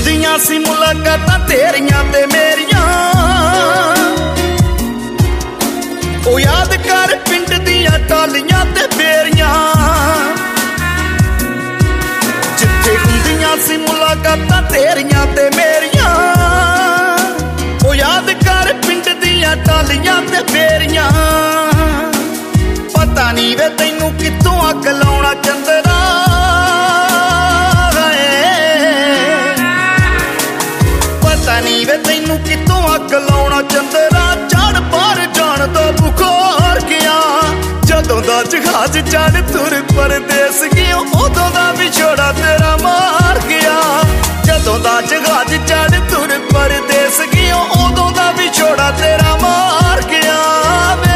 ਹੁੰਦੀਆਂ ਸੀ ਮੁਲਾਕਾਤਾਂ ਤੇਰੀਆਂ ਤੇ ਮੇਰੀਆਂ। ਉਹ ਯਾਦ ਕਰ ਪਿੰਡ ਦੀਆਂ ਟਾਲੀਆਂ ਤੇ ਬੇਰੀਆਂ, ਜਿੱਥੇ ਹੁੰਦੀਆਂ ਸੀ ਮੁਲਾਕਾਤਾਂ ਤੇਰੀਆਂ ਤੇ ਮੇਰੀਆਂ। ਉਹ ਯਾਦ ਕਰ ਪਿੰਡ ਦੀਆਂ ਟਾਲੀਆਂ ਤੇ ਬੇਰੀਆਂ। ਪਤਾ ਨੀ ਵੇ ਤੈਨੂੰ ਕਿੱਥੋਂ ਅੱਗ ਲਾਉਣਾ ਚੰਦਰਾ, ਪਤਾ ਨੀ ਵੇ ਤੈਨੂੰ ਕਿੱਥੋਂ ਅੱਗ ਲਾਉਣਾ ਚੰਦਰਾ। ਚੜ ਪਾਰ ਜਾਣ ਦਾ ਬੁਖਾਰ ਗਿਆ, ਜਦੋਂ ਦਾ ਜਹਾਜ਼ ਚੜ ਤੁਰ ਪਰਦੇਸ ਗਿਆ। ਉਦੋਂ ਦਾ ਵਿਛੋੜਾ ਤੇਰਾ ਮਾਰ ਗਿਆ, ਜਦੋਂ ਦਾ ਜਹਾਜ਼ ਚੜ ਤੁਰ ਪਰਦੇਸ ਗਿਆ। ਉਦੋਂ ਦਾ ਵਿਛੋੜਾ ਤੇਰਾ ਮਾਰ ਗਿਆ ਵੇ।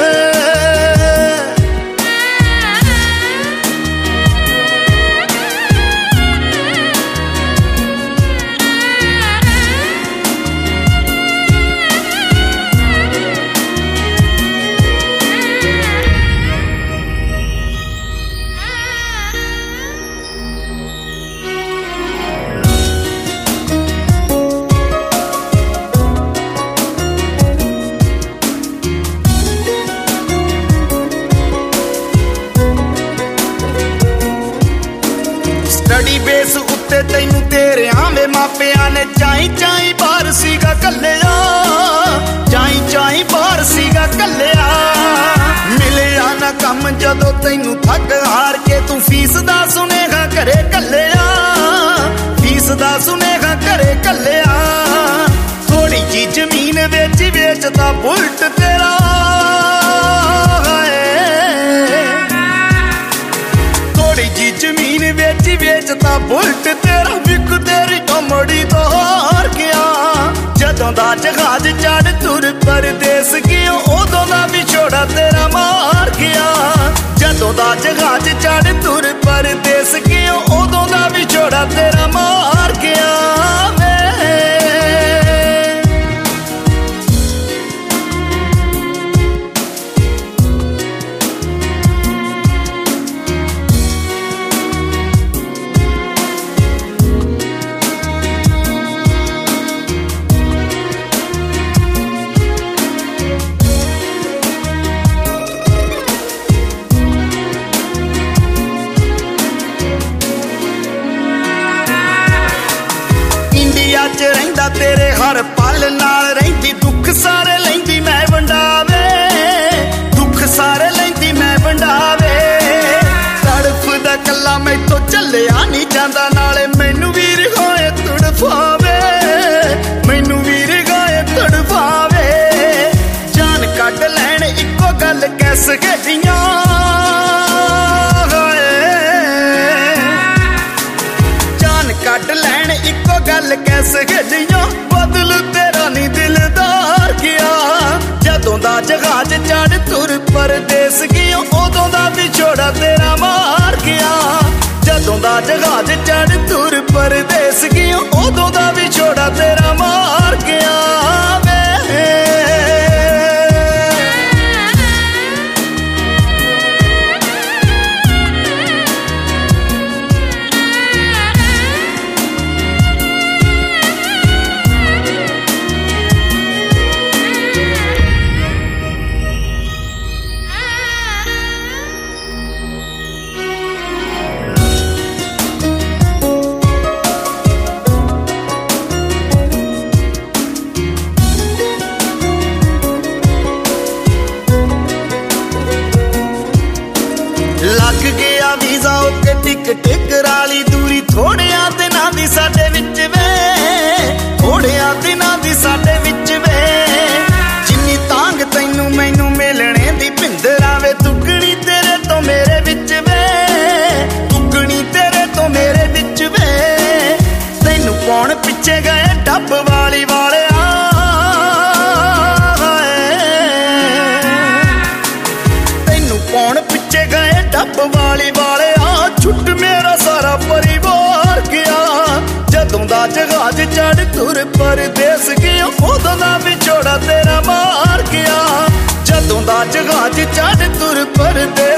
ਸਟੱਡੀ ਬੇਸ ਉੱਤੇ ਤੈਨੂੰ ਤੇਰਿਆਂ ਵੇ ਮਾਪਿਆਂ ਨੇ ਚਾਈ ਚਾਈ ਬਾਹਰ ਸੀਗਾ ਕੱਲਿਆ, ਚਾਈ ਚਾਈ ਬਾਹਰ ਸੀਗਾ ਕੱਲਿਆ। ਮਿਲਿਆ ਨਾ ਕੰਮ ਜਦੋਂ ਤੈਨੂੰ ਥੱਕ ਹਾਰ ਕੇ, ਤੂੰ ਫੀਸ ਦਾ ਸੁਨੇਹਾ ਘਰੇ ਕੱਲਿਆ, ਫੀਸ ਦਾ ਸੁਨੇਹਾ ਘਰੇ ਕੱਲਿਆ। ਥੋੜੀ ਜੀ ਜ਼ਮੀਨ ਵੇਚਦਾ ਬੁਲਟ ਤੇਰਾ, ਥੋੜੀ ਜੀ ਜ਼ਮੀਨ ਵੇਚਦਾ ਬੁਲਟ ਤੇਰਾ। ਵਿਕ ਤੇਰੀ ਕਮੜੀ ਤੋਂ ਹਾਰ ਗਿਆ, ਜਦੋਂ ਦਾ ਜਹਾਜ਼ ਚੜ ਤੁਰ ਪਰਦੇਸ ਗਿਆ। ਉਦੋਂ ਦਾ ਵਿਛੋੜਾ ਤੇਰਾ ਮਾਰ ਗਿਆ, ਜਦੋਂ ਦਾ ਜਹਾਜ਼ ਚੜ ਤੁਰ ਪਰਦੇਸ ਗਿਆ। ਉਦੋਂ ਦਾ ਵਿਛੋੜਾ ਤੇਰਾ ਮਾਰ ਗਿਆ ਵੇ। ਇੰਡੀਆ 'ਚ ਰਹਿੰਦਾ ਤੇਰੇ ਹਰ ਪਲ ਨਾਲ ਰਹਿੰਦੀ, ਦੁੱਖ ਸਾਰੇ ਲੈਂਦੀ ਮੈਂ ਵੰਡਾਵੇ, ਦੁੱਖ ਸਾਰੇ ਲੈਂਦੀ ਮੈਂ ਵੰਡਾਵੇ। ਤੜਫਦਾ ਕੱਲਾ ਮੈਥੋਂ ਚੱਲਿਆ ਨਹੀਂ ਜਾਂਦਾ, ਨਾਲੇ ਮੈਨੂੰ ਵੀ ਰਗਾਏ ਤੜਫਾਵੇ, ਮੈਨੂੰ ਵੀ ਰਗਾਏ ਤੜਫਾਵੇ। ਜਾਨ ਕੱਢ ਲੈਣ ਇੱਕੋ ਗੱਲ ਕਹਿ ਸਕਦੀਆਂ, ਜਾਨ ਕੱਢ ਲੈਣ ਇੱਕੋ ਗੱਲ ਕਹਿ ਸਕਦੀਆਂ। ਬਦਲ ਤੇਰਾ ਨੀ ਦਿਲਦਾਰ ਗਿਆ, ਜਦੋਂ ਦਾ ਜਹਾਜ਼ ਚੜ ਤੁਰ ਪਰਦੇਸ ਗਿਆ। ਉਦੋਂ ਦਾ ਵਿਛੋੜਾ ਤੇਰਾ ਮਾਰ ਗਿਆ, ਜਦੋਂ ਦਾ ਜਹਾਜ਼ ਚੜ ਤੁਰ ਪਰਦੇਸ ਗਿਆ। ਉਦੋਂ ਦਾ ਵਿਛੋੜਾ ਤੇਰਾ ਮਾਰ ਗਿਆ ਵੇ। ਲੱਗ ਗਿਆ ਵੀਜ਼ਾ ਉੱਤੇ ਟਿਕਟ ਕਰਾਲੀ, ਦੂਰੀ ਥੋੜਿਆਂ ਦਿਨਾਂ ਦੀ ਸਾਡੇ ਵਿੱਚ ਵੇ, ਥੋੜਿਆਂ ਦਿਨਾਂ ਦੀ ਸਾਡੇ ਵਿੱਚ ਵੇ। ਜਿੰਨੀ ਤਾਂਗ ਤੈਨੂੰ ਮੈਨੂੰ ਮਿਲਣੇ ਦੀ ਭਿੰਦਰਾਂ ਵੇ, ਦੁੱਗਣੀ ਤੇਰੇ ਤੋਂ ਮੇਰੇ ਵਿੱਚ ਵੇ, ਦੁੱਗਣੀ ਤੇਰੇ ਤੋਂ ਮੇਰੇ ਵਿੱਚ ਵੇ। ਤੈਨੂੰ ਪਾਉਣ ਪਿੱਛੇ ਗਏ ਡੱਬ ਵਾਲੀ ਵਾਲਿਆ, ਤੈਨੂੰ ਪਾਉਣ ਪਿੱਛੇ ਗਏ ਡੱਬ ਵਾਲੀ ਵਾਲਿਆ। ਛੁੱਟ ਮੇਰਾ ਸਾਰਾ ਪਰਿਵਾਰ ਗਿਆ, ਜਦੋਂ ਦਾ ਜਹਾਜ਼ ਚੜ ਤੁਰ ਪਰਦੇਸ ਗਿਆ। ਉਦੋਂ ਦਾ ਵਿਛੋੜਾ ਤੇਰਾ ਮਾਰ ਗਿਆ, ਜਦੋਂ ਦਾ ਜਹਾਜ਼ ਚੜ ਤੁਰ ਪਰਦੇਸ